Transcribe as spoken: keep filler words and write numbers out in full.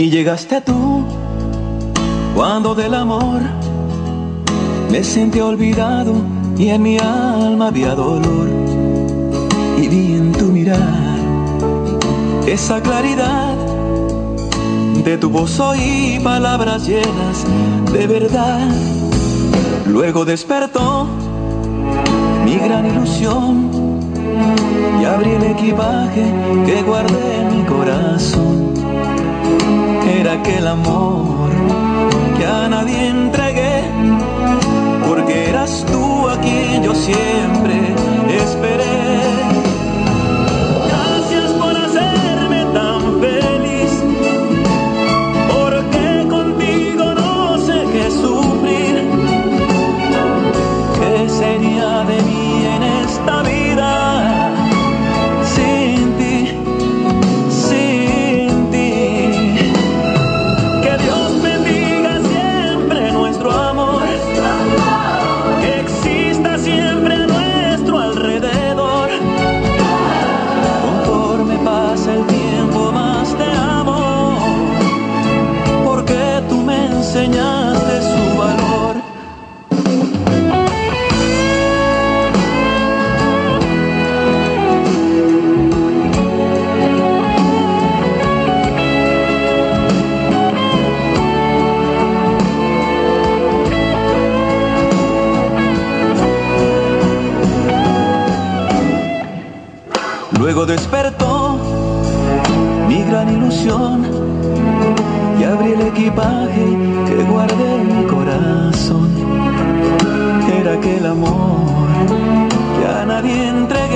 Y llegaste tú, cuando del amor me sentí olvidado y en mi alma había dolor. Y vi en tu mirar esa claridad, de tu voz oí palabras llenas de verdad. Luego despertó mi gran ilusión y abrí el equipaje que guardé en mi corazón. Era aquel amor que a nadie entregué, porque eras tú a quien yo siempre esperé. Gracias por hacerme tan feliz, porque contigo no sé qué sufrir. ¿Qué sería de mí en esta vida sin ti, sin ti? Que Dios bendiga siempre nuestro amor, que exista siempre a nuestro alrededor. Conforme pasa el tiempo más te amo, porque tú me enseñaste su valor. Luego despertó mi gran ilusión y abrí el equipaje que guardé en mi corazón. Era aquel amor que a nadie entregué,